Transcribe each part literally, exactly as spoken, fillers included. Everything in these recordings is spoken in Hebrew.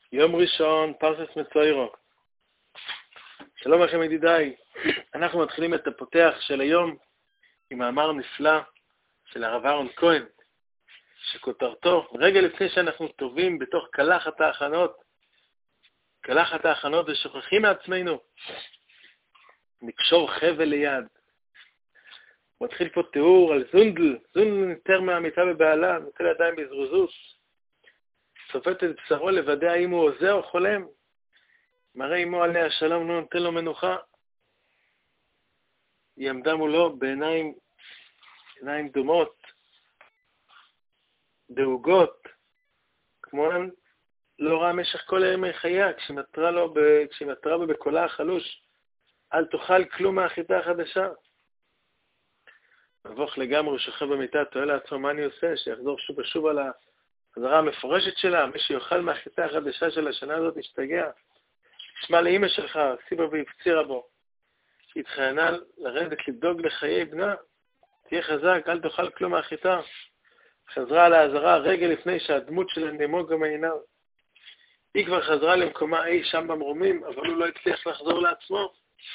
יום ראשון, פרשת מצוירו. שלום לכם ידידיי, אנחנו מתחילים את הפותח של היום עם מאמר נפלא של הרב אהרון כהן, שכותרתו, רגע לפני שאנחנו טובים בתוך קלחת ההכנות, קלחת ההכנות ושוכחים מעצמנו, נקשור חבל ליד. מתחיל פה תיאור על זונדל, זונדל ניתר מהמיטה בבעלה, נוטל ידיים בזרוזות, צופת את בשרו לוודא האם הוא עוזר או חולם, מראה אמו עליה השלום לא נותן לו מנוחה. היא עמדה מולו בעיניים עיניים דומות, דאוגות, כמו לא ראה משך כל ימי חייה, כשנטרה לו, כשנטרה בו בקולה החלוש, אל תאכל כלום מהחיטה החדשה. מבוך לגמרי, הוא שוכב במיטה, תוהה לעצמו מה אני עושה, שיחזור שוב ושוב על החזרה המפורשת שלה, מי שיאכל מהחיטה החדשה של השנה הזאת ישתגע. תשמע לאמא שלך, סיבה והפצירה בו, שהתחיינה לרדת לדאוג לחיי בנה, תהיה חזק, אל תאכל כלום מהחיטה. חזרה על העזרה רגע לפני שהדמות שלה נמוגה מעיניו. היא כבר חזרה למקומה אי שם במרומים, אבל הוא לא הצליח לחזור לעצמו.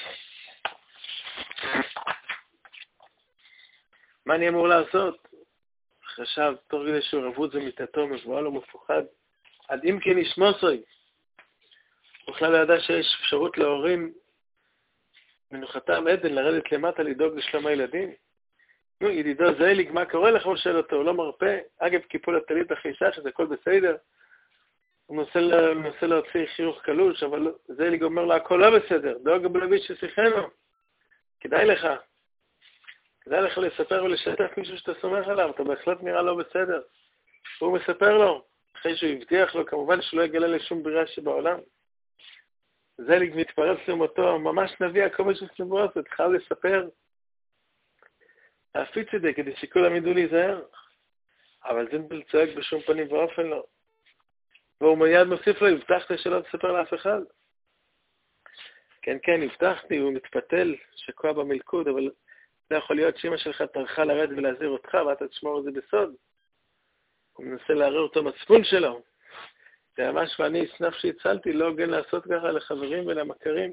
מה אני אמור לעשות? חשב, תוך כדי שהוא רבוד זה מיטתו, מבועל ומפוחד, עד אם כן ישמוסוי. הוא בכלל לא ידע שיש אפשרות להורים מנוחתם עדן לרדת למטה לדאוג לשלום הילדים. נו, ידידו זייליג, מה קורה לך? הוא שואל אותו, הוא לא מרפא, אגב קיפול הטלית החישה, שזה הכל בסדר. הוא מנסה, מנסה להוציא חיוך קלוש, אבל זייליג אומר לה, הכל לא בסדר, דואג בלביש ששיחנו. כדאי לך. כדאי לך לספר ולשתף מישהו שאתה סומך עליו, אתה בהחלט נראה לא בסדר. הוא מספר לו, אחרי שהוא הבטיח לו, כמובן שלא יגלה לשום ברירה שבעולם. זייליג מתפרץ למותו, ממש נביא הקומש של סנבורת, את חייב לספר. להפיץ את זה כדי שכולם ידעו להיזהר. אבל זינדל צועק בשום פנים ואופן לא. והוא מיד מוסיף לו, הבטחת שלא תספר לאף אחד. כן, כן, הבטחתי, הוא מתפתל, שקוע במלכוד, אבל לא יכול להיות שאמא שלך טרחה לרד ולהזהיר אותך, ואתה תשמור את זה בסוד. הוא מנסה לערער אותו מצפון שלו. זה ממש ואני אסנף שהצלתי, לא הוגן לעשות ככה לחברים ולמכרים.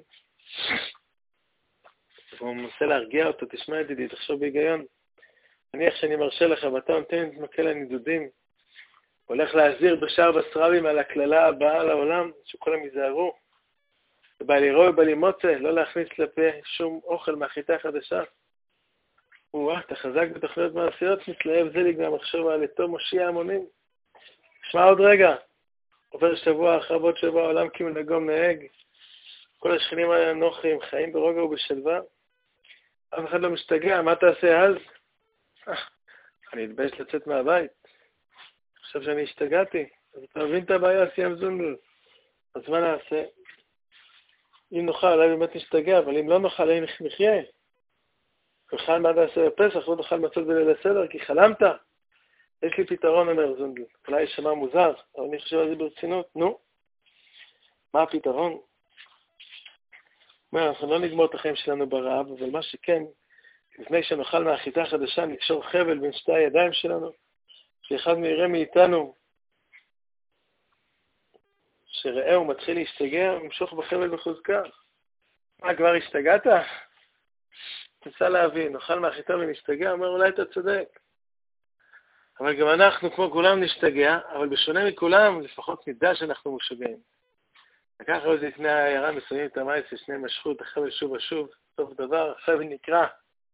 והוא מנסה להרגיע אותו, תשמע ידידי, תחשוב בהיגיון. נניח שאני מרשה לך, ואתה נותן את מקל הנידודים. הולך להזהיר בשער בסרבים על הכללה הבאה לעולם, שכולם ייזהרו. ובא לירוא ובא לימוצא, לא להכניס לפה שום אוכל מהחיטה החדשה. וואה, אתה חזק בתוכניות מעשיות, מתלהב זליג מהמחשוב העלתו מושיע המונים. תשמע עוד רגע. עובר שבוע אחר עוד שבוע, העולם כמנהגו נהג. כל השכנים הנוחים חיים ברוגע ובשלווה. אף אחד לא משתגע, מה תעשה אז? אני אתבייש לצאת מהבית. עכשיו שאני השתגעתי, אז אתה מבין את הבעיה, סיים זונדל. אז מה נעשה? אם נוכל, אולי באמת נשתגע, אבל אם לא נוכל, אולי נחיה. נאכל מה נעשה בפסח, לא נאכל מצות בליל הסדר, כי חלמת. יש לי פתרון, אומר זונדל. אולי שמע מוזר, אבל אני חושב על זה ברצינות. נו, מה הפתרון? מה, אנחנו לא נגמור את החיים שלנו ברעב, אבל מה שכן, לפני שנאכל מהחיטה החדשה, נקשור חבל בין שתי הידיים שלנו, שאחד מיראה מאיתנו, שראה הוא מתחיל להשתגע, ומשוך בחבל בחוזקה. מה, כבר השתגעת? ניסה להבין, נאכל מהחיטה ונשתגע, אומר, אולי אתה צודק. אבל גם אנחנו, כמו כולם, נשתגע, אבל בשונה מכולם, לפחות נדע שאנחנו משוגעים. לקח עוד לפני העיירה, מסיימים את המייס, ששני משכו את החבל שוב ושוב, סוף דבר, החבל נקרא.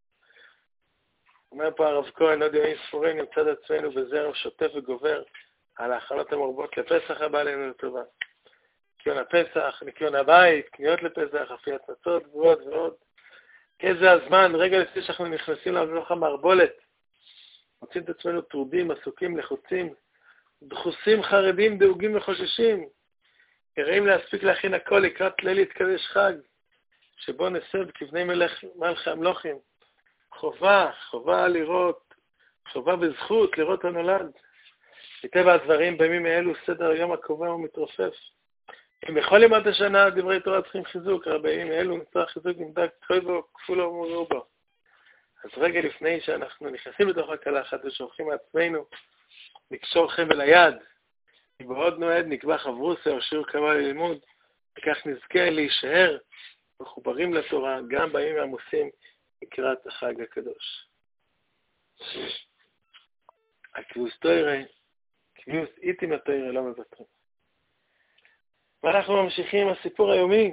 אומר פה הרב כהן, עוד ימים ספורים, נמצא את עצמנו בזרם שוטף וגובר, על ההכנות המרובות לפסח הבא עלינו לטובה. ניקיון הפסח, ניקיון הבית, קניות לפסח, אפיית מצות, ועוד ועוד. כן, זה הזמן, רגע לפני שאנחנו נכנסים לתוך המערבולת, מוצאים את עצמנו טרודים, עסוקים, לחוצים, דחוסים, חרדים, דאוגים וחוששים. יראים להספיק להכין הכל לקראת ליל יתקדש חג, שבו נסב כבני מלך מלכי המלוכים. חובה, חובה לראות, חובה בזכות לראות הנולד. מטבע הדברים, בימים האלו סדר היום הקובע ומתרופף. אם בכל ימות השנה דברי תורה צריכים חיזוק, הרי בימים האלו נצטרך חיזוק נמדק כתובו, כפולו ומרובו. אז רגע לפני שאנחנו נכנסים לתוך הקלחת ושורכים מעצמנו, לקשור חבל היד, בעוד נועד נקבע חברוסה או שיעור קבלה ללימוד, וכך נזכה להישאר מחוברים לתורה גם בימים העמוסים לקראת החג הקדוש. הקביוס תורה, קביוס איתים התורה לא מוותרים. ואנחנו ממשיכים עם הסיפור היומי.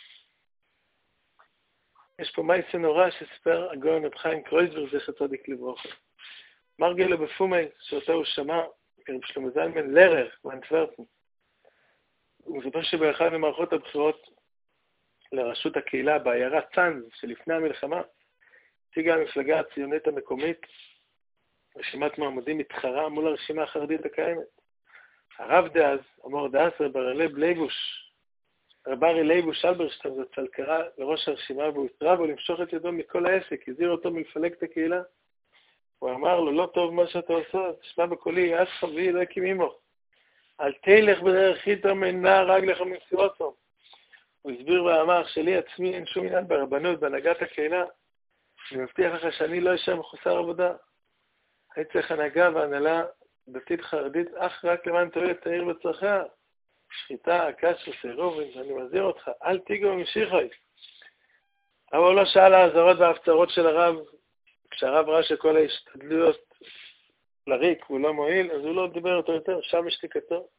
יש פה מייסה נורא שסיפר הגאון רב חיים קרויזברג זכר צדיק לברכה. מרגלו בפומי, שאותו הוא שמע, רב שלמה זלמן לרר באנטוורפן. הוא מספר שבאחד ממערכות הבחירות לראשות הקהילה בעיירה צאנז שלפני המלחמה, הציגה המפלגה הציונית המקומית רשימת מועמדים מתחרה מול הרשימה החרדית הקיימת. הרב דאז, אמור דאסר ברלב לייבוש, רב ארי לייבוש אלברשטיין זצ"ל קרא לראש הרשימה והוא התראה בו למשוך את ידו מכל העסק, הזהיר אותו מלפלג את הקהילה. הוא אמר לו, לא טוב מה שאתה עושה, תשמע בקולי, אז חבי, לא הקים עמו. אל תלך בדרך חיתר מנה רגלך ממסירותו. הוא הסביר ואמר שלי עצמי אין שום עניין ברבנות, בהנהגת הקהילה. אני מבטיח לך שאני לא אשאר מחוסר עבודה. הייתי צריך הנהגה והנהלה דתית חרדית אך רק למען תועלת העיר וצרכיה. שחיטה, קש וסירובים, אני מזהיר אותך, אל תיגעו ממשיכי. אבל הוא לא שאל האזהרות וההפצרות של הרב, כשהרב ראה שכל ההשתדלויות לריק הוא לא מועיל, אז הוא לא דיבר אותו יותר, שם השתיקתו.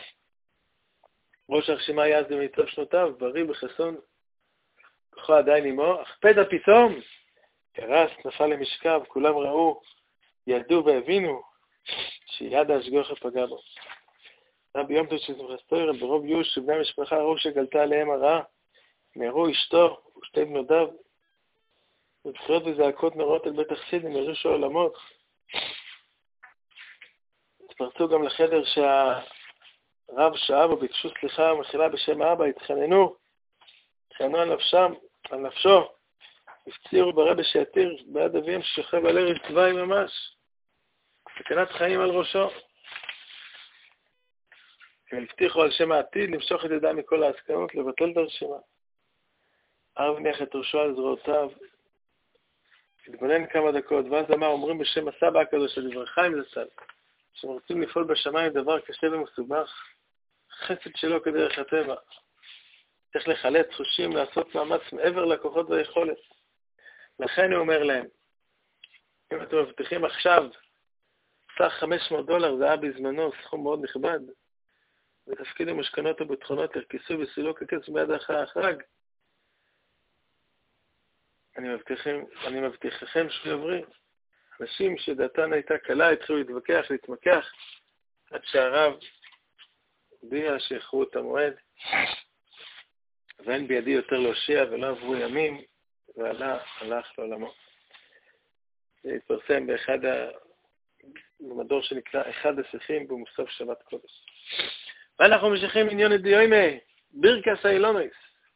ראש הרשימה היה אז במיטב שנותיו, בריא בחסון, כוחו עדיין עמו, אך פתע פתאום, קרס, נפל למשכב, כולם ראו, ידעו והבינו, שיד ההשגחה פגע בו. רבי יום טוב שמחת תורה, ברוב יוש שבני המשפחה ראו שגלתה עליהם הרעה, נהרו אשתו ושתי בנותיו, ובחירות וזעקות נוראות אל בית החסידים, ירושו עולמות. התפרצו גם לחדר שהרב שאב וביקשו סליחה ומחילה בשם האבא, התחננו, התחננו על נפשם, על נפשו, הפצירו ברבי שיתיר בעד אביהם ששוכב על ערש צבאי ממש, סכנת חיים על ראשו. הם הבטיחו על שם העתיד למשוך את ידם מכל ההסכמות, לבטל את הרשימה. הרב הניח את ראשו על זרועותיו, התבונן כמה דקות, ואז אמר, אומרים בשם הסבא הקדוש של דברי חיים זצ"ל, שהם רוצים לפעול בשמיים דבר קשה ומסובך, חסד שלו כדרך הטבע. צריך לחלץ חושים, לעשות מאמץ מעבר לכוחות והיכולת. לכן הוא אומר להם, אם אתם מבטיחים עכשיו, סך חמש מאות דולר, זה היה בזמנו סכום מאוד נכבד, ותפקידו משכנות וביטחונות לרכיסו וסילוק הכסף ביד החג, אני מבטיחכם, אני מבטיחכם שהוא יבריא. אנשים שדעתן הייתה קלה התחילו להתווכח, להתמקח, עד שהרב הודיע שיחרו את המועד, ואין בידי יותר להושיע ולא עברו ימים, ועלה, הלך לעולמו. זה התפרסם באחד המדור שנקרא אחד השיחים במוסף שבת קודש. ואנחנו ממשיכים עניון הדיומי, בירקס האילונויס.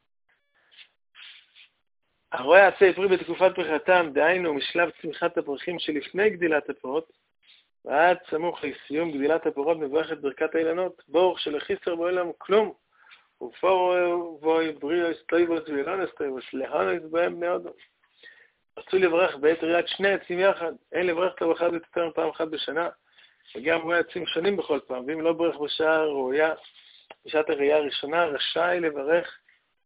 הרואה עצי פרי בתקופת פריחתם, דהיינו משלב צמיחת הפרחים שלפני גדילת הפירות, ועד סמוך לסיום גדילת הפירות מברך את ברכת האילנות, בורך של החיסר בו אילם כלום, ופור בוי בריאו סטויבוס ואילון סטויבוס, להונוס בהם בני אודו. רצו לברך בעת ראיית שני עצים יחד, אין לברך את הברכה יותר פעם אחת בשנה, וגם רואה עצים שונים בכל פעם, ואם לא ברך בשעה הראויה, בשעת הראייה הראשונה, רשאי לברך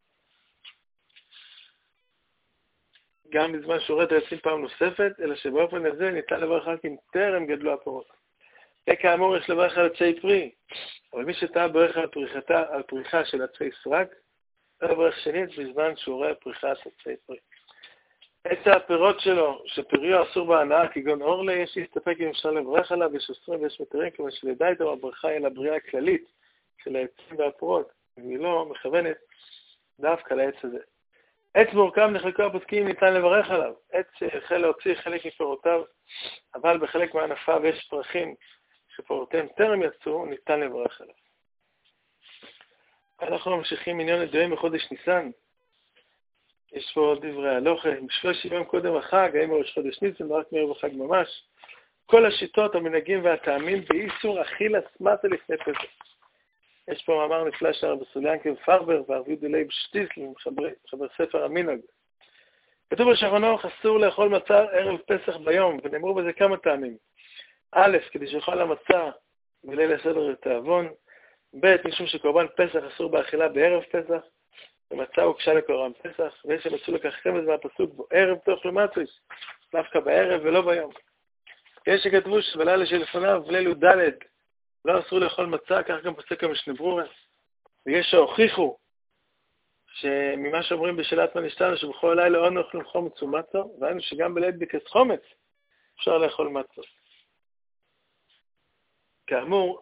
גם בזמן שורת העצים פעם נוספת, אלא שבאופן הזה ניתן לברך רק אם טרם גדלו הפירות. וכאמור יש לברך על עצי פרי, אבל מי שטעה ברך על פריחתה, על פריחה של עצי סרק, לא לברך שנית בזמן שהוא רואה פריחת עצי פרי. עץ הפירות שלו, שפריו אסור בהנאה כגון אורלה, יש להסתפק אם אפשר לברך עליו, יש אוסרים ויש מתירים, כמו שלדע איתו הברכה היא לבריאה הכללית של העצים והפירות, אם היא לא מכוונת דווקא לעץ הזה. עץ מורכב נחלקו הפוסקים ניתן לברך עליו. עץ שהחל להוציא חלק מפירותיו, אבל בחלק מענפיו יש פרחים שפירותיהם טרם יצאו, ניתן לברך עליו. אנחנו ממשיכים עניין ידועים בחודש ניסן. יש פה דברי הלוכה, בשלוש ימים קודם החג, האם בראש חודש ניסן, רק מערב החג ממש. כל השיטות, המנהגים והטעמים באיסור אכילה סמטה לפני פסח. יש פה מאמר נפלא של רבי סוליאנקב פרבר והרבי דלייב שטיסל, מחבר ספר המנהג. כתוב בשחרונוך, אסור לאכול מצה ערב פסח ביום, ונאמרו בזה כמה טעמים. א', כדי שיאכל המצה בליל הסדר לתאבון, ב' משום שקורבן פסח אסור באכילה בערב פסח, ומצה הוקשה לקורבן פסח, ויש שמצאו לקח רמז מהפסוק בו, ערב תאכלו מצות, דווקא בערב ולא ביום. יש שכתבו שבלילה שלפניו, ליל י"ד, לא אסור לאכול מצה, כך גם פסק המשנה ברורה. ויש שהוכיחו שממה שאומרים בשאלת מנישתנו, שבכל לילה לא אוכלים חומץ ומצות, והיינו שגם בליל ביקש חומץ אפשר לאכול מצות. כאמור,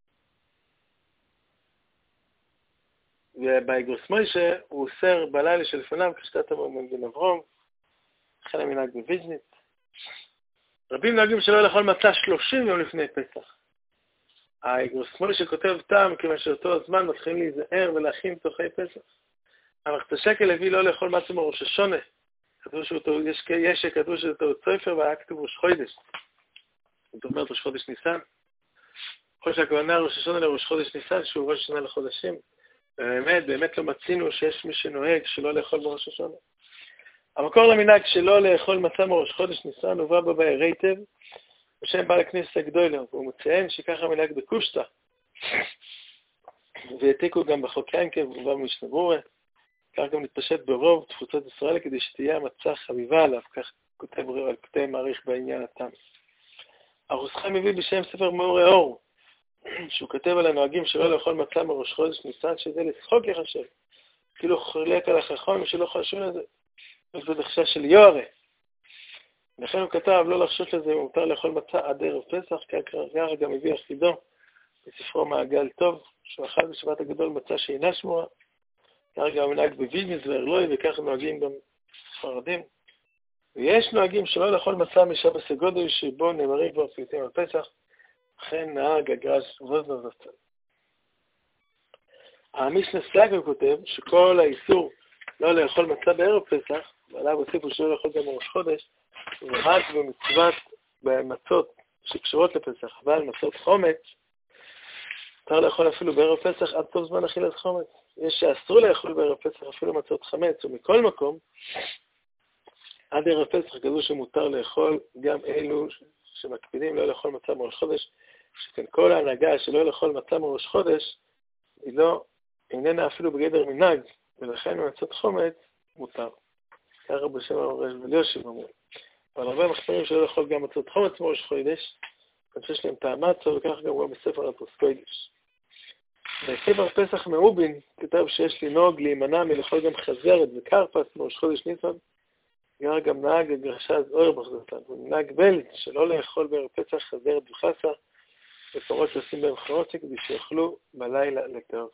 ובאיגרוס מוישה הוא אוסר בלילה שלפניו כשתת המאמן בן אברום, לכן המנהג בוויז'נית. רבים נוהגים שלא לאכול מצה שלושים יום לפני פסח. האיגרוס מוישה כותב טעם כיוון שאותו הזמן מתחילים להיזהר ולהכין תוכי פסח. המחת שקל הביא לא לאכול מצה מראש השונה. יש, יש שכתבו שזה טעות סופר והיה כתוב ראש חודש. זאת אומרת ראש חודש ניסן. כל שהכוונה ראש השונה לראש חודש ניסן שהוא ראש השונה לחודשים. באמת, באמת לא מצינו שיש מי שנוהג שלא לאכול בראש השונה. המקור למנהג שלא לאכול מצה מראש חודש ניסן הובא בו בערי טב, בשם בעל הכניסה הגדולה, והוא מציין שככה מנהג בקושטה. והעתיקו גם בחוק ינקב ובא במשנה ברורה. כך גם נתפשט ברוב תפוצות ישראל כדי שתהיה המצה חביבה עליו, כך כותב, כותב מעריך בעניין התם. הרוסחה מביא בשם ספר מאורי אור, שהוא כותב על הנוהגים שלא לאכול מצה מראש חודש ניסן, שזה לצחוק יחשב. כאילו חולק על החכמים שלא חשוב לזה. יש בדחשה של יוהרה. לכן הוא כתב לא לחשוש לזה, מותר לאכול מצה עד ערב פסח, כך גם הביא אחידו בספרו מעגל טוב, שהוא אכל בשבת הגדול מצה שאינה שמורה. כך גם מנהג בווילניץ וארלוי, וכך נוהגים גם ספרדים. ויש נוהגים שלא לאכול מצה משבס הגודל, שבו נאמרים כבר פליטים על פסח, לכן נהג הגרש ווזנר זצ"ל. המשנה סלאגה כותב שכל האיסור לא לאכול מצה בערב פסח, ועליו הוסיפו שלא לאכול גם בראש חודש, הוא רק במצוות במצות שקשורות לפסח, אבל מצות חומץ, אפשר לאכול אפילו בערב פסח עד סוף זמן אכילת חומץ. יש שאסור לאכול בערב פסח אפילו מצות חמץ, ומכל מקום, עד ערב פסח כזו שמותר לאכול גם אלו שמקפידים לא לאכול מצה מראש חודש, שכן כל ההנהגה שלא לאכול מצה מראש חודש, היא לא, איננה אפילו בגדר מנהג, ולכן מצות חומץ מותר. ככה בשם הרב וליושב אומרים. אבל הרבה מחקרים שלא לאכול גם מצות חומץ מראש חודש, אני חושב להם טעמצו, וכך גם רואה בספר התוסקוידש. בספר פסח מאובין כתב שיש לנהוג להימנע מלאכול גם חזרת וקרפס מראש חודש ניסן, גר גם נהג הגרשה אוירבך זאתן, ונהג בלט שלא לאכול בערב פסח חזרת וחסה, ופרות לשים בהם חרוצה כדי שיאכלו בלילה לטרף.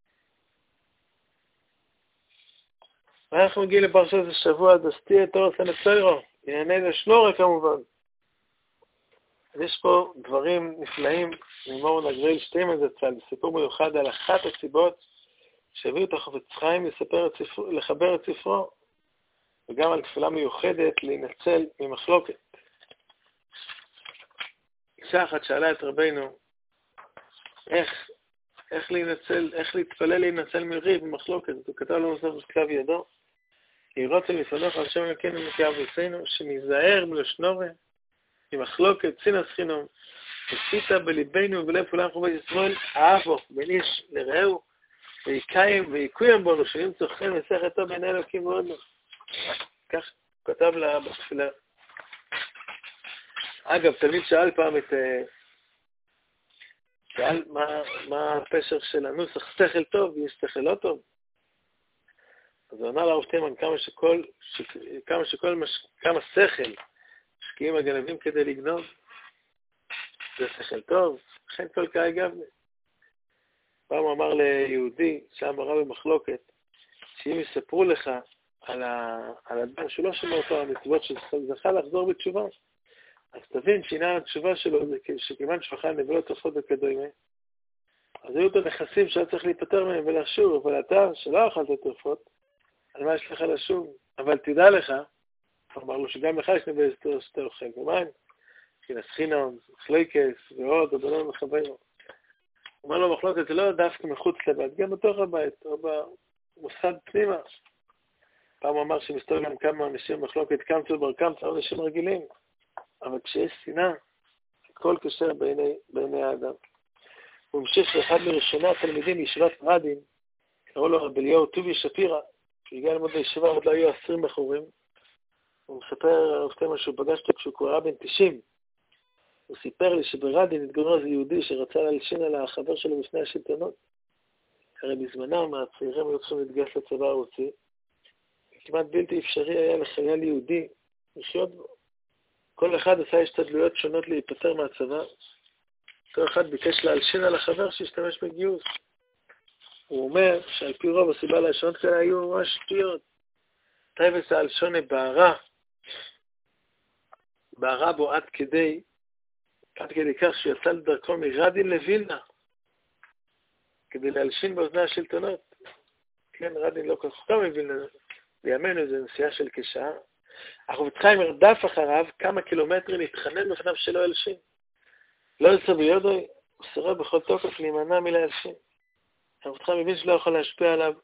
ואנחנו מגיעים לפרשת השבוע, דסטי את אורס הנצוירו, ענייני לשנורה כמובן. אז יש פה דברים נפלאים ממור נגריל שתיים זצ"ל, סיפור מיוחד על אחת הסיבות שהביאו את החפץ חיים לספר את ספרו, לחבר את ספרו, וגם על תפילה מיוחדת להינצל ממחלוקת. אישה אחת שאלה את רבינו, איך, איך להינצל, איך להתפלל להינצל מריב ומחלוקת, הוא כתב לו נוסף בכתב ידו, כי רוצה לפנוך על שם אלוקינו אלוקי אבותינו, שניזהר מלשנורה, ממחלוקת, סינס חינום, וסיתה בליבנו ובלב כולם חובת ישראל, אהבו בין איש לרעהו, ויקיים ויקוים בנו, שנמצא חן מסכת טוב בין אלוקים ועודנו. כך כתב לה בתפילה. אגב, תלמיד שאל פעם את... שאל מה, מה הפשר של הנוסח, שכל טוב, יש שכל לא טוב. אז הוא ענה לרב תימן כמה שכל, ש... כמה שכל, מש... כמה שכל משקיעים הגנבים כדי לגנוב. זה שכל טוב, לכן כל קאי גבנה. פעם הוא אמר ליהודי, שם הרב במחלוקת, שאם יספרו לך על, ה... על אדם שלא שמע אותו המצוות שזכה לחזור בתשובה, אז תבין שעניין התשובה שלו זה שכיוון שאכל נבלות תופות וכדומה, אז היו את הנכסים שהיה צריך להיפטר מהם ולשוב, אבל אתה שלא אכלת תופות, על מה יש לך לשוב? אבל תדע לך, אמר לו שגם לך יש נבל שאתה אוכל, ומה? כנס חינם, חליקס ועוד, אדונות מחברים. הוא אמר לו מחלוקת, זה לא דווקא מחוץ לבית, גם בתוך הבית, או במוסד פנימה. פעם הוא אמר שמסתובב גם כמה אנשים במחלוקת, קמצו בר קמצו, אנשים רגילים. אבל כשיש שנאה, הכל קשר בעיני, בעיני האדם. הוא המשיך לאחד מראשוני התלמידים בישיבת רדין, קראו לו רבי אליהו טובי שפירא, שהגיע ללמוד בישיבה, עוד לא היו עשרים בחורים. הוא מספר הרב תימן שהוא פגש אותו כשהוא כבר היה בן תשעים. הוא סיפר לי שברדין התגורר איזה יהודי שרצה להלשין על החבר שלו בפני השלטונות. הרי בזמנם הצעירים היו צריכים להתגייס לצבא הרוסי. כמעט בלתי אפשרי היה לחייל יהודי לחיות בו. כל אחד עשה השתדלויות שונות להיפטר מהצבא. כל אחד ביקש להלשין על החבר שהשתמש בגיוס. הוא אומר שעל פי רוב הסיבה להלשנות כאלה היו ממש שטויות. טייבס ההלשונה בערה, בערה בו עד כדי, עד כדי כך שיצא לדרכו מרדין לווילנה, כדי להלשין באוזני השלטונות. כן, רדין לא כל כך טוב מווילנה, בימינו זה נסיעה של כשעה. הרב חיים הרדף אחריו כמה קילומטרים להתחנן בפניו שלא ילשין. לא יצא ביודוי, הוא סירב בכל תוקף להימנע מלהלשין. הרב חיים מבין שלא יכול להשפיע עליו.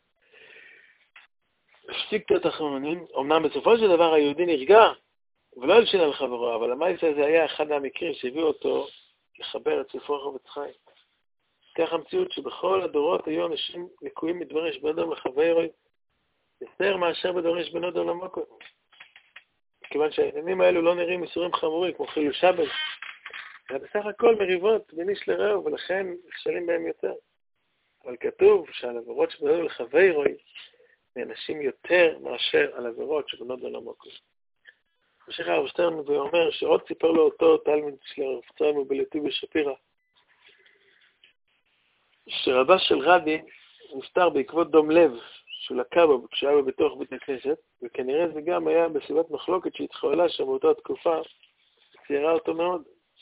השתיק את האחרונים, אמנם בסופו של דבר היהודי נרגע, ולא ילשין על חברו, אבל המעשה הזה היה אחד מהמקרים שהביאו אותו לחבר את ספרו הרב חיים. כך המציאות שבכל הדורות היו אנשים לקויים מדברים שבנודם לחברו, יותר מאשר בדברים שבנודם למוקו. כיוון שהעניינים האלו לא נראים איסורים חמורים, כמו חילול שבת. זה בסך הכל מריבות בין איש לרעהו, ולכן נכשלים בהם יותר. אבל כתוב שעל עבירות שבנודם לחברו, מאנשים יותר מאשר על עבירות שבנודם למוקו. ממשיך הרב שטרן ואומר שעוד סיפר לו אותו תלמיד של הרב צאן ובלתי בשפירא, שרבה של רדין נפטר בעקבות דום לב שהוא לקה בו כשהיה בו בתוך בית הכנסת, וכנראה זה גם היה בסביבת מחלוקת שהתחוללה שם באותה תקופה, ציירה אותו מאוד.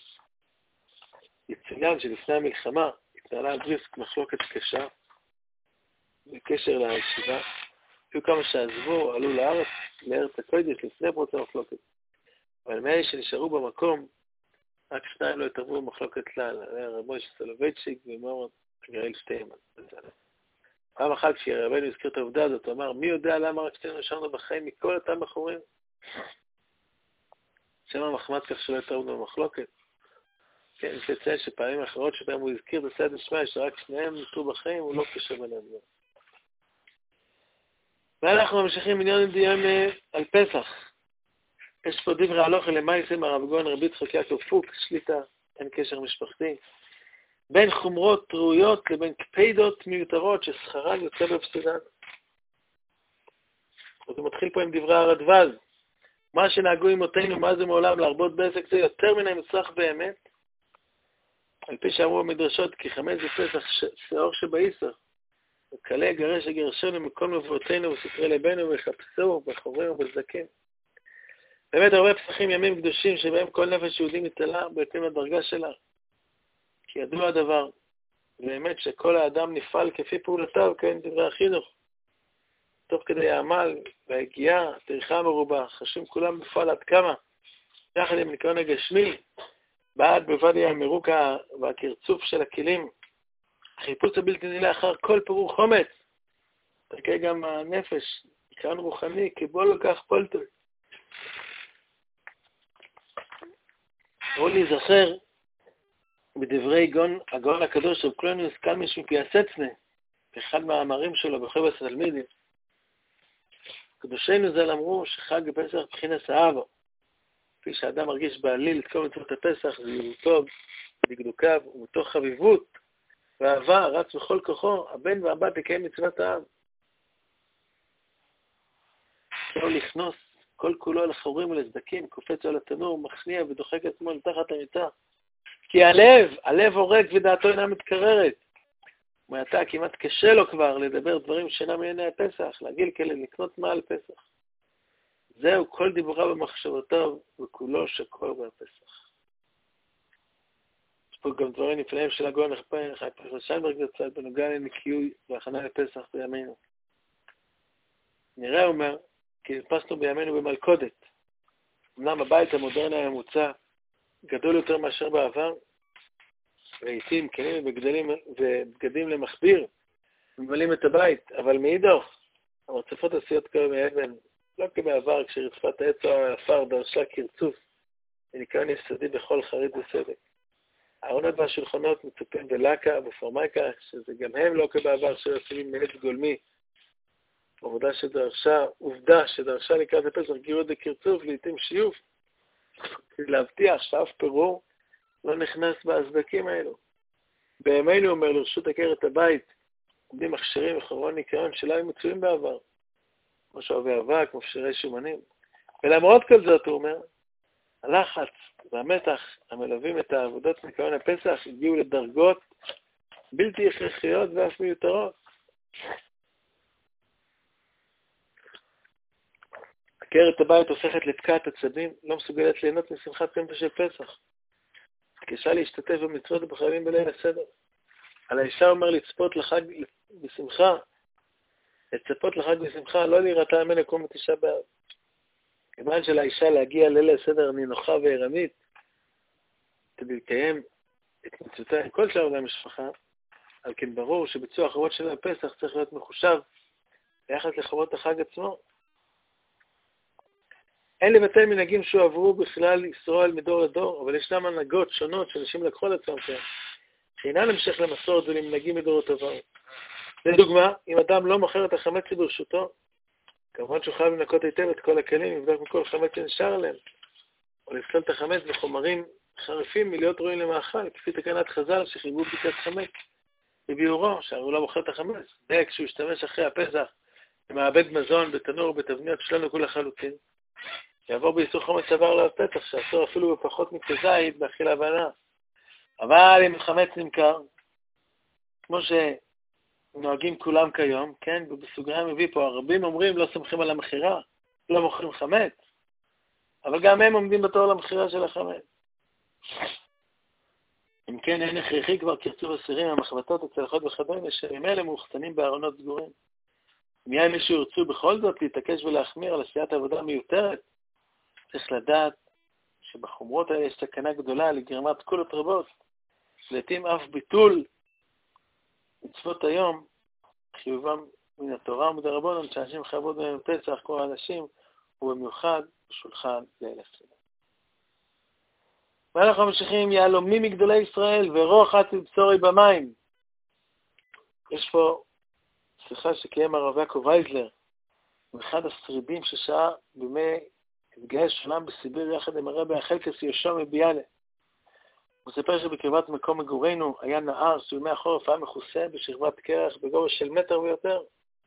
יצוין שלפני המלחמה התנהלה על בריסק מחלוקת קשה בקשר לישיבה. היו כמה שעזבו, עלו לארץ, לארץ הקודש, לפני פרוץ המחלוקת. אבל מאלה שנשארו במקום, רק שניים לא התערבו במחלוקת כלל, הרב משה סולובייצ'יק ומור גרייל שטיימן. פעם אחת כשרבנו הזכיר את העובדה הזאת, הוא אמר, מי יודע למה רק שתינו נשארנו בחיים מכל אותם בחורים? שם המחמד כך שלא התערבנו במחלוקת. כן, יש לציין שפעמים אחרות שבהם הוא הזכיר בסייעתא דשמיא שרק שניהם נותרו בחיים, הוא לא קשר ביניהם. ואנחנו ממשיכים עניין דיון על פסח. יש פה דברי הלכה למעשה מהרב גאון רבי יצחק יעקב פוק, שליטה, אין קשר משפחתי. בין חומרות ראויות לבין קפידות מיותרות ששכרן יוצא בפסודן. אז הוא מתחיל פה עם דברי הרדווז. מה שנהגו אמותינו, מה זה מעולם להרבות בעסק זה יותר מן המצרך באמת. על פי שאמרו במדרשות, כי חמץ זה פסח שעור שבאיסר. וקלה גרש הגרשנו מכל מבואותינו וסתרי לבנו וחפשו בחורים ובזקים. באמת הרבה פסחים ימים קדושים שבהם כל נפש יהודי מתעלה בהתאם לדרגה שלה. כי ידוע הדבר, באמת שכל האדם נפעל כפי פעולותיו, כן דברי החינוך. תוך כדי העמל וההגיעה, הטרחה המרובה, חשים כולם בפעל עד כמה. יחד עם ניקיון הגשמי, בעד בבדי המרוקה והקרצוף של הכלים, החיפוש הבלתי נלאה אחר כל פירור חומץ. תראה גם הנפש, ניקיון רוחני, קיבול לכך פולטו. בואו להיזכר בדברי גאון, הגאון הקדוש של קלוניוס קלמיש מפיאסצנה, באחד מהאמרים שלו בחובס התלמידים. קדושינו ז"ל אמרו שחג הפסח בחינס האבא. כפי שאדם מרגיש בעליל את כל מצוות הפסח, זהירותו, דקדוקיו, ומתוך חביבות ואהבה רץ בכל כוחו, הבן והבת לקיים מצוות האב. לא לכנוס כל כולו על החורים ולסדקים, קופץ על התנור, מכניע ודוחק עצמו לתחת המיטה. כי הלב, הלב הורג ודעתו אינה מתקררת. מעתה כמעט קשה לו כבר לדבר דברים שאינם מענייני הפסח, להגיל כאלה לקנות מעל פסח. זהו כל דיבורה במחשבותיו וכולו שקוע בפסח. יש פה גם דברים נפלאים של הגאון חיים שיינברג זצ"ל בנוגע לניקוי והכנה לפסח בימינו. נראה אומר כי נתפסנו בימינו במלכודת. אמנם הבית המודרני הממוצע גדול יותר מאשר בעבר, רהיטים, כלים ובגדים, ובגדים למכביר, ממלאים את הבית, אבל מאידך, המרצפות עשויות כאלה מאבן, לא כבעבר כשרצפת העץ או העפר דרשה קרצוף, וניקיון יסודי בכל חריץ וסדק. הארונות והשולחנות מצופים בלקה, בפורמייקה, שזה גם הם לא כבעבר של עשירים מעץ גולמי. עובדה שדרשה, עובדה שדרשה לקראת הפסח גירות וקרצוף, לעתים שיוף, כדי להבטיח שאף פירור לא נכנס בהסדקים האלו. בימינו, אומר, לרשות עקרת הבית, עומדים מכשירים וחרון ניקיון שלא היו מצויים בעבר, כמו שאוהבי אבק, מפשירי שומנים. ולמרות כל זאת, הוא אומר, הלחץ והמתח המלווים את העבודות ניקיון הפסח הגיעו לדרגות בלתי הכרחיות ואף מיותרות. עקרת הבית הופכת לפקעת עצבים, לא מסוגלת ליהנות משמחת קמתה של פסח. קשה להשתתף במצוות ובחייבים בליל הסדר. על האישה אומר לצפות לחג בשמחה, לצפות לחג בשמחה, לא להירתע ממנה כמו בתשעה באב. כיוון של האישה להגיע ליל הסדר נינוחה וערנית, כדי לקיים את מצוותיה עם כל שאר בני המשפחה, על כן ברור שביצוע החובות של הפסח צריך להיות מחושב ביחס לחובות החג עצמו. אין לבטל מנהגים שהועברו בכלל ישראל מדור לדור, אבל ישנם הנהגות שונות שאנשים לקחו לעצמם כאן, שאינן המשך למסורת ולמנהגים מדורות עברו. לדוגמה, אם אדם לא מוכר את החמץ ברשותו, כמובן שהוא חייב לנקות היטב את כל הכלים, לבדוק מכל חמץ שנשאר עליהם, או לפסול את החמץ בחומרים חריפים מלהיות ראויים למאכל, כפי תקנת חז"ל שחייבו בדיקת חמץ בביאורו, שהרי לא מוכר את החמץ. זה כשהוא ישתמש אחרי הפסח במעבד מזון, בתנור, בתבניות שלנו כל לחלוטין, יעבור באיסור חומץ עבר עליו פתח, שאסור אפילו בפחות מכזית באכילה והנאה. אבל אם חמץ נמכר, כמו שנוהגים כולם כיום, כן, ובסוגריים מביא פה, הרבים אומרים לא סומכים על המחירה, לא מוכרים חמץ, אבל גם הם עומדים בתור למחירה של החמץ. אם כן, אין הכרחי כבר קרצוב אסירים, המחבטות, הצלחות וכדומה, שהם אלה מאוחסנים בארונות סגורים. אם יהיה מישהו ירצו בכל זאת להתעקש ולהחמיר על עשיית העבודה מיותרת, צריך לדעת שבחומרות האלה יש סכנה גדולה לגרמת תקולות רבות, לעתים אף ביטול מצוות היום, חיובם מן התורה ומדרבנן, שאנשים חייבות בהם פסח, כמו האנשים, ובמיוחד בשולחן ליל הסדר. ואנחנו ממשיכים, יהלומים מגדולי ישראל ורוח עתיד בשורי במים. יש פה שיחה שקיים הרב יעקב וייזלר, אחד השרידים ששעה בימי התגייס שולם בסיביר יחד עם הרבי החלקס יהושע מביאלה. הוא מספר שבקרבת מקום מגורנו היה נהר שיומי החורף היה מכוסה בשכבת קרח בגובה של מטר ויותר.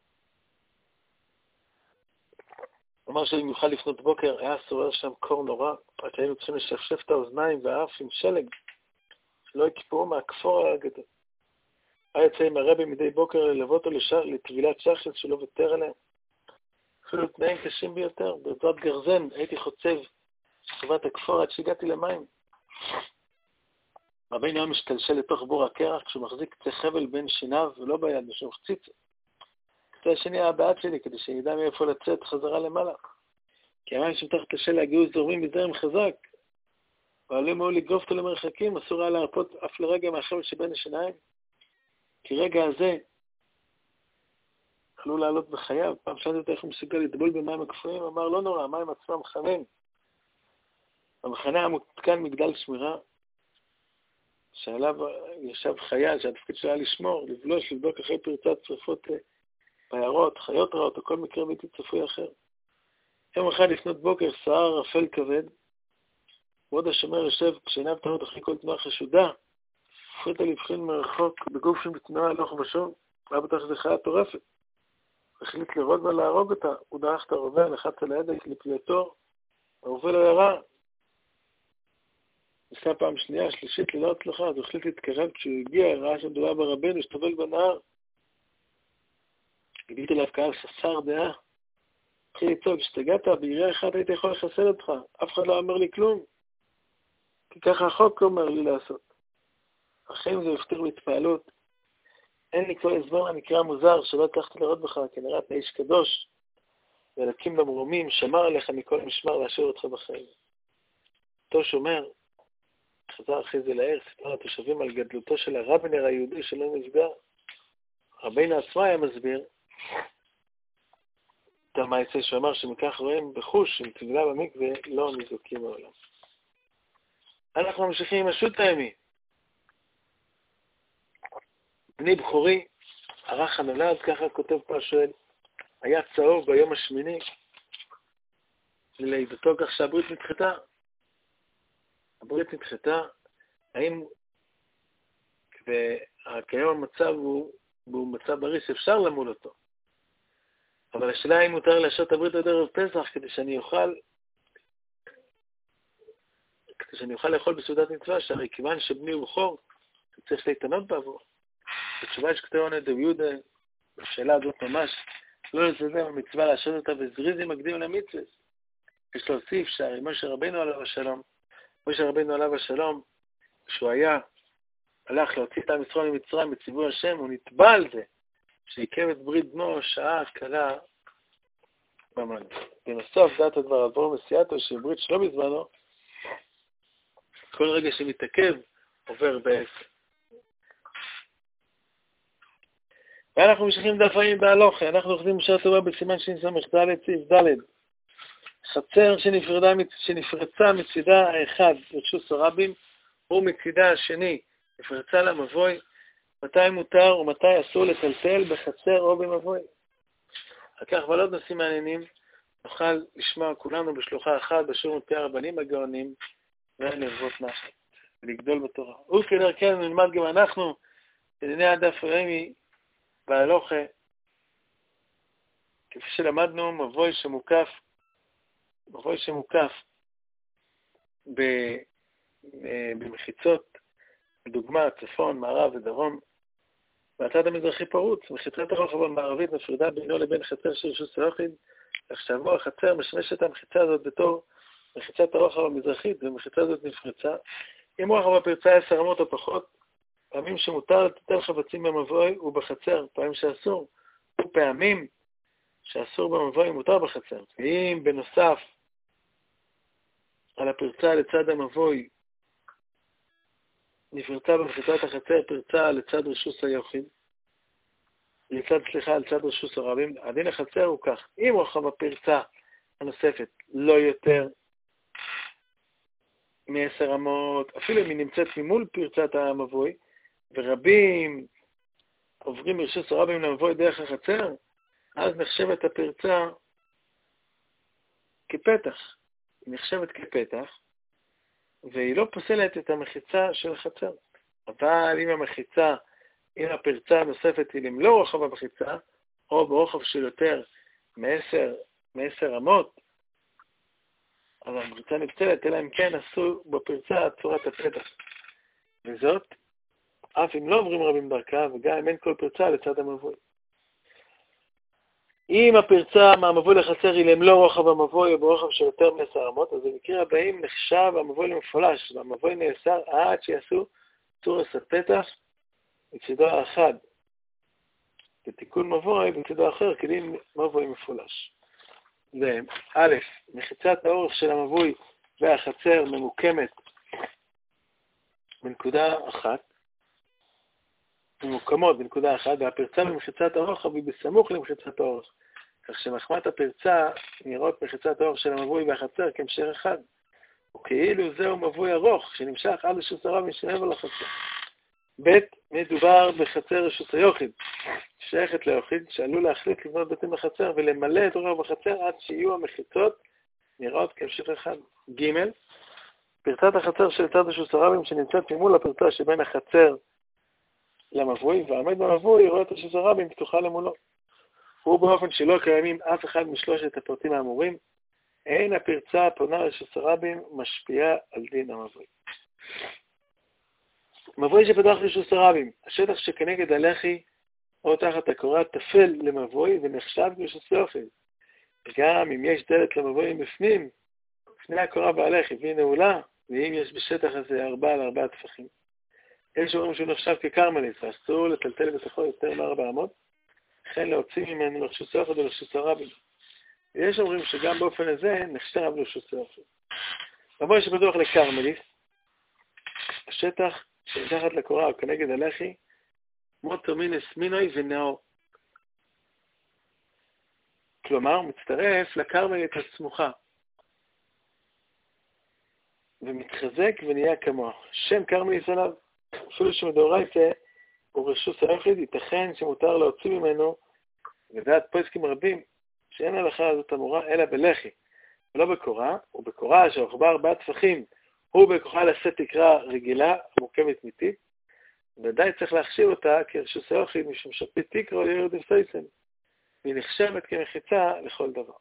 הוא אמר שאם יוכל לפנות בוקר היה שורר שם קור נורא, רק היינו צריכים לשפשף את האוזניים והאף עם שלג, שלא יקפאו מהכפור הגדול. היה יוצא עם הרבי מדי בוקר ללוות או לטבילת שחץ שלא ותר עליהם. אפילו תנאים קשים ביותר, בעזרת גרזן הייתי חוצב שכבת הכפור עד שהגעתי למים. רבינו היה משתלשל לתוך בור הקרח כשהוא מחזיק קצה חבל בין שיניו ולא ביד, משום חציצה. קצה השני היה הבעד שלי כדי שידע מאיפה לצאת חזרה למעלה. כי המים שמתחת לשלג הגיעו זורמים בזרם חזק, ועלולים היו לגרוף אותו למרחקים, אסור היה להרפות אף לרגע מהחבל שבין השיניים. כי רגע הזה עלו לעלות בחייו. פעם שאלתי אותה איך הוא מסוגל לטבול במים הקפואים, אמר לא נורא, המים עצמם חמים. במחנה המותקן מגדל שמירה, שעליו ישב חייל, שהתפקיד שלה לשמור, לבלוש, לבדוק אחרי פרצת שרפות ביערות, חיות רעות, או כל מקרה בלתי צפוי אחר. יום אחד לפנות בוקר, שער אפל כבד, ועוד השומר יושב כשעיניו תנות אחרי כל תנועה חשודה, הפריטה לבחין מרחוק בגוף שבתנועה הלוך ושוב, היה בטח שזה חיה טורפת. החליט לראות ולהרוג אותה, הוא דרך את הרובה, לחץ על ההדק לפליאתו, הרובה לא ירה. ניסה פעם שנייה, שלישית, ללא הצלחה, אז הוא החליט להתקרב, כשהוא הגיע, ראה שמדובר ברבנו, השתבל בנהר. הגיע אליו קהל חסר דעה. התחיל לצעוק, כשתגעת, בירייה אחת הייתי יכול לחסל אותך, אף אחד לא אומר לי כלום. כי ככה החוק אומר לי לעשות. אחרי זה הפתיר להתפעלות. אין לי כל הסבר למקרה המוזר שלא הצלחתי לראות בך, כי נראית איש קדוש, ולקים למרומים, שמר עליך מכל משמר להשאיר אותך בחיים. אותו שומר, חזר אחרי זה לער, סיפר לתושבים על גדלותו של הרבנר היהודי שלא נפגע. רבינו עצמה היה מסביר, את המעשה שאמר שמכך רואים בחוש, עם טבילה במקווה, לא ניזוקים מעולם. אנחנו ממשיכים עם השו"ת הימי. בני בכורי, הרך הנולד, ככה כותב פה השואל, היה צהוב ביום השמיני, ללידתו כך שהברית נדחתה. הברית נדחתה, האם, וכיום המצב הוא, הוא מצב בריא שאפשר למול אותו. אבל השאלה היא מותר להשעות הברית עד ערב פסח כדי שאני אוכל, כדי שאני אוכל לאכול בסעודת מצווה, שהרי כיוון שבני הוא בכור, צריך להתענות בעבור. בתשובה שכתב עונה דב יהודה, בשאלה הזאת ממש, לא לצדם המצווה להשעות אותה וזריזים מקדים למצווה. יש להוסיף שהרי משה רבינו עליו השלום, משה רבינו עליו השלום, כשהוא היה, הלך להוציא את עם ישראל ממצרים בציווי השם, הוא נתבע על זה, שעיכב את ברית בנו שעה קלה במעלה. בנוסף, דעת הדבר עבור מסייעתו שברית שלא בזמנו, כל רגע שמתעכב עובר בעשר. ואנחנו משכים דף הימים בהלוכה, אנחנו אוחזים בשעה טובה בסימן שנסמך ד' סעיף ד'. חצר שנפרדה, שנפרצה מצידה האחד לרשוס הרבים, ומצידה השני נפרצה למבוי, מתי מותר ומתי אסור לטלטל בחצר או במבוי. על כך ועוד נושאים מעניינים, נוכל לשמוע כולנו בשלוחה אחת, בשיעור מפי הרבנים הגאונים, ולרבות נחת, ולגדול בתורה. וכדרכנו נלמד גם אנחנו, בדיני הדף היומי בהלוכה, כפי שלמדנו, מבוי שמוקף, מבוי שמוקף במחיצות, לדוגמה, צפון, מערב ודרום, והצד המזרחי פרוץ, מחיצת הרוחב המערבית מפרידה בינו לבין חצר של רשות היחיד, כך שעבור החצר משמש את המחיצה הזאת בתור מחיצת הרוחב המזרחית, ומחיצה הזאת נפרצה. אם רוחב הפרצה עשר אמות או פחות, פעמים שמותר לטלטל חפצים במבוי ובחצר, פעמים שאסור, ופעמים שאסור במבוי מותר בחצר. ואם בנוסף על הפרצה לצד המבוי, נפרצה במחיצת החצר פרצה לצד רשוס היחיד, לצד סליחה לצד רשוס הרבים, הדין החצר הוא כך, אם רוחב הפרצה הנוספת לא יותר מעשר אמות, אפילו אם היא נמצאת ממול פרצת המבוי, ורבים עוברים מרשוס הרבים למבוי דרך החצר, אז נחשבת הפרצה כפתח, היא נחשבת כפתח, והיא לא פוסלת את המחיצה של החצר. אבל אם המחיצה, אם הפרצה הנוספת היא למלוא רוחב המחיצה, או ברוחב של יותר מעשר, מעשר אמות, אז המחיצה נפצלת, אלא אם כן עשו בפרצה צורת הפתח. וזאת, אף אם לא עוברים רבים דרכה, וגם אם אין כל פרצה לצד המבוי. אם הפרצה מהמבוי לחצר היא למלוא רוחב המבוי או ברוחב של יותר מעשר אמות, אז במקרה הבאים נחשב המבוי למפולש, והמבוי נאסר עד שיעשו צורת הפתח בצדו האחד. בתיקון מבוי בצדו האחר כדין מבוי מפולש. זה א', מחיצת האורך של המבוי והחצר ממוקמת בנקודה אחת, ממוקמות בנקודה אחת, והפרצה במחיצת האורך היא בסמוך למחיצת האורך, כך שמחמת הפרצה נראות מחיצת האורך של המבוי והחצר כמשך אחד, וכאילו זהו מבוי ארוך שנמשך עד רשוס הרבים שמעבר לחצר. ב', מדובר בחצר רשות היחיד, שייכת ליחיד שעלול להחליט לבנות בתים בחצר ולמלא את רוחב בחצר עד שיהיו המחיצות נראות כמשך אחד. ג', פרצת החצר של צד רשות הרבים שנמצאת ממול הפרצה שבין החצר למבוי, והעמד במבוי רואה את רשות הרבים פתוחה למולו. הוא באופן שלא קיימים אף אחד משלושת הפרטים האמורים, אין הפרצה הפונה רשות הרבים משפיעה על דין המבוי. מבוי שפתח רשות הרבים, השטח שכנגד הלחי או תחת הקורה תפל למבוי ונחשב רשות היחיד. גם אם יש דלת למבוי בפנים, לפני הקורה והלחי והיא נעולה, ואם יש בשטח הזה ארבע על ארבע טפחים. יש אומרים שהוא נחשב כקרמליס, ואסור לטלטל בתוכו יותר מארבע אמות, לכן להוציא ממנו לרשות היחיד או לרשות הרבים. ויש אומרים שגם באופן הזה נחשב לרשות היחיד. מבוי שפתוח לקרמליס, השטח שמתחת לקורה או כנגד הלחי, מוטו מינס מינוי ונאו. כלומר, הוא מצטרף לקרמלית הסמוכה, ומתחזק ונהיה כמוה. שם קרמליס עליו, אפילו שמדאורייתא הוא רשות היחיד, ייתכן שמותר להוציא ממנו, לדעת פוסקים רבים, שאין הלכה הזאת אמורה אלא בלחי, ולא בקורה, ובקורה שהרחבה ארבעה טפחים, הוא בכוחה לשאת תקרה רגילה, מורכבת מטיפ, ודאי צריך להכשיר אותה כרשות היחיד, משום שפי תקרה לירד ופסייסן, והיא נחשבת כמחיצה לכל דבר.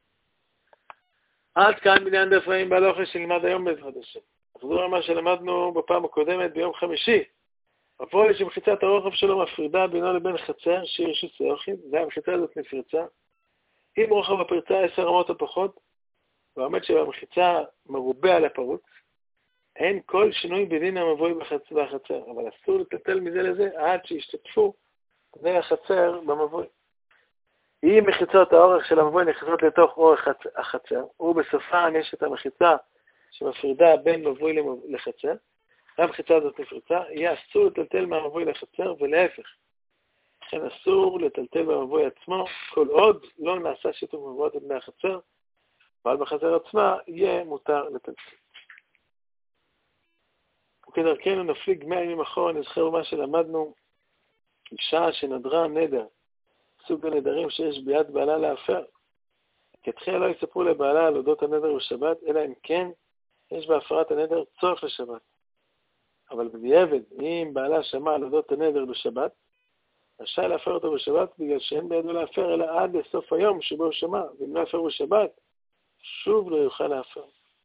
עד כאן בניין דף רעים בהלוכה שנלמד היום בעזרת השם. נחזור על מה שלמדנו בפעם הקודמת ביום חמישי. הפועל שמחיצת הרוחב שלו מפרידה בינו לבין חצר שהיא רשות היחיד, והמחיצה הזאת נפרצה. אם רוחב הפרצה עשר רמות או פחות, והעומד שבמחיצה מרובה על הפרוץ, אין כל שינוי בדין המבוי בחצר, אבל אסור לטלטל מזה לזה עד שישתתפו בני החצר במבוי. אם מחיצות האורך של המבוי נכנסות לתוך אורך החצר, ובסופן יש את המחיצה שמפרידה בין מבוי לחצר, והמחיצה הזאת נפרצה, יהיה אסור לטלטל מהמבוי לחצר ולהפך. לכן אסור לטלטל במבוי עצמו, כל עוד לא נעשה שיתוף מבואות בני החצר, אבל בחצר עצמה יהיה מותר לטלטל. וכדרכנו נפליג מאה ימים אחורה, נזכר במה שלמדנו, אישה שנדרה נדר, סוג הנדרים שיש ביד בעלה להפר. כתחילה לא יספרו לבעלה על אודות הנדר בשבת, אלא אם כן יש בהפרת הנדר צורך לשבת. אבל בדיעבד, אם בעלה שמע על אודות הנדר בשבת, רשאי להפר אותו בשבת בגלל שאין בידו להפר, אלא עד לסוף היום שבו הוא שמע, ואם לא להפר בשבת, שוב לא יוכל להפר.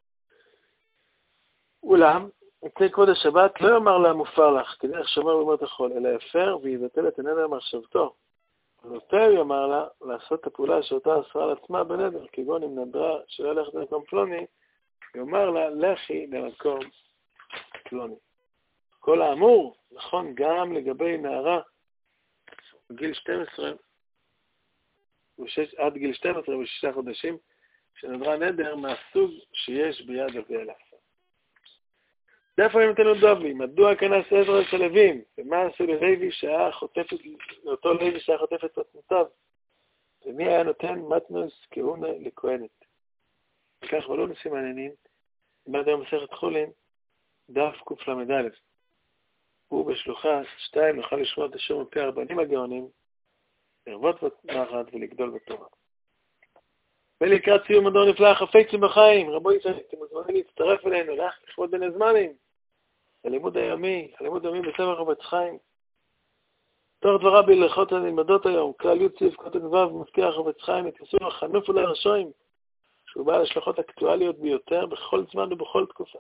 אולם, מפני כבוד השבת לא יאמר לה מופר לך, כדרך שומר במות החול, אלא יפר ויבטל את הנדר מחשבתו. ונותר יאמר לה לעשות את הפעולה שאותה אסרה על עצמה בנדר, כגון אם נדרה שלא הלכת למקום פלוני, יאמר לה לכי למקום פלוני. כל האמור נכון גם לגבי נערה בגיל שתים עשרה, ושש, עד גיל שתים עשרה ושישה חודשים, שנדרה נדר מהסוג שיש ביד אביה להפר. דאפה ימתנו דובלי, מדוע כנס עזרא אצל לווים, ומה עשו ללוי שהיה חוטפת, לאותו לוי שהיה חוטפת עצמותיו, ומי היה נותן מתנוס כהונה לכהנת. וכך ולא נושאים מעניינים, למד היום מסכת חולין, דף קל"א. הוא בשלוחה שתיים נוכל לשמוע את השם מפי הרבנים הגאונים, לרבות בנחת ולגדול בתורה. ולקראת סיום מדור נפלא, חפצים בחיים, רבו ישראל, אתם מוזמנים להצטרף אלינו, לך לכבוד בין הזמנים, הלימוד היומי, הלימוד היומי בספר חפץ חיים. תוך דברה בהלכות הנלמדות היום, כלל י' סעיף קטן ו' מזכיר חפץ חיים את איסור החנוף ולרשעים, שהוא בעל השלכות אקטואליות ביותר בכל זמן ובכל תקופה.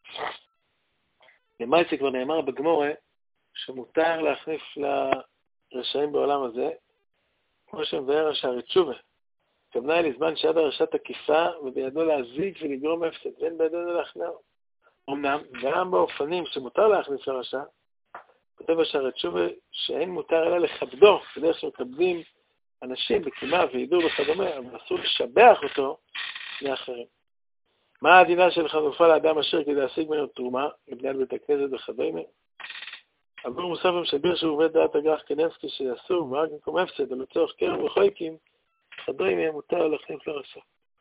למעשה כבר נאמר בגמורה שמותר להחניף לרשעים בעולם הזה, כמו שמבאר השערי תשובה. כוונה היא לזמן שעד הרשע תקיפה ובידו להזיק ולגרום הפסד, ואין בידו להכנעו. אמנם, גם באופנים שמותר להכניס לרשע, כותב השערי תשובה שאין מותר אלא לכבדו, בדרך שמכבדים אנשים בקימה ועידור וכדומה, אבל אסור לשבח אותו לאחרים. מה הדינה של חנופה לאדם אשר כדי להשיג ממנו תרומה לבניית בית הכנסת וכדומה? עבור מוסף ומשביר שהוא עובד דעת אגרח כנפסקי שאסור ורק במקום הפסד או לצורך קרב וחויקים, חדרים יהיה מותר להכניס לרשע.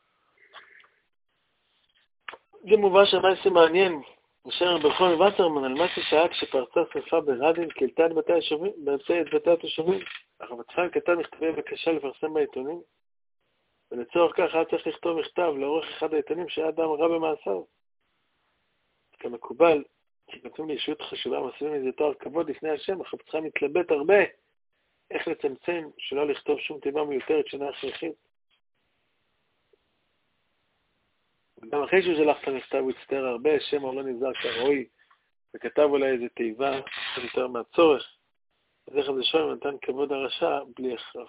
זה מובא שמעשה מעניין, אשר ברחוב וסרמן על מה ששעה כשפרצה שרפה ברדין קלטה את בתי השומעים, באמצעי את בתי התושבים, אך בצחן כתב מכתבי בקשה לפרסם בעיתונים, ולצורך כך היה צריך לכתוב מכתב לאורך אחד העיתונים שהיה אדם רע במעשיו. כמקובל, כשכתוב לישות חשובה מסוימים איזה תואר כבוד לפני השם, אך בצחן מתלבט הרבה איך לצמצם שלא לכתוב שום תיבה מיותרת שאינה הכרחית. גם אחרי שהוא שלח את המכתב הוא הצטער הרבה, שם לא נזהר כראוי, וכתב אולי איזה תיבה יותר מהצורך. אז איך זה שואל נתן כבוד הרשע בלי הכרח.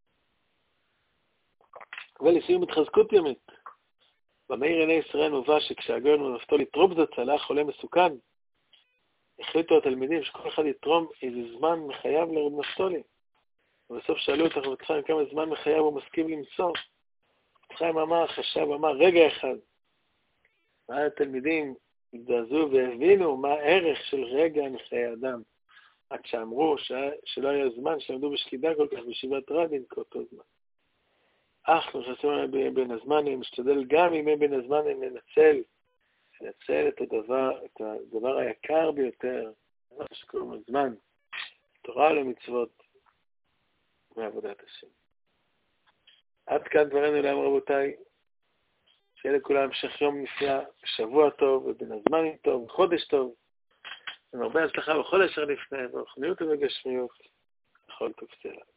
ולסיום התחזקות ימית. במאיר עיני ישראל מובא שכשהגאון ונפתולי טרומפלדור צלח חולה מסוכן, החליטו התלמידים שכל אחד יתרום איזה זמן מחייב לרב נפתולי. ובסוף שאלו את חפץ חיים כמה זמן מחייב הוא מסכים למסור. חפץ חיים אמר, חשב, אמר, רגע אחד. מה התלמידים התזעזעו והבינו מה הערך של רגע מחיי אדם. עד שאמרו ש... שלא היה זמן שלמדו בשקידה כל כך בישיבת רדין כאותו זמן. אך נכנסים בין הזמנים, משתדל גם אם בין הזמנים לנצל, לנצל את הדבר, את הדבר היקר ביותר, מה שקוראים הזמן. תורה למצוות ועבודת השם. עד כאן דברנו להם רבותיי, שיהיה לכולם המשך יום נפלא, שבוע טוב, ובין הזמנים טוב, וחודש טוב, עם הרבה הצלחה בכל אשר לפני, ברוחניות ובגשמיות, בכל טוב סלע.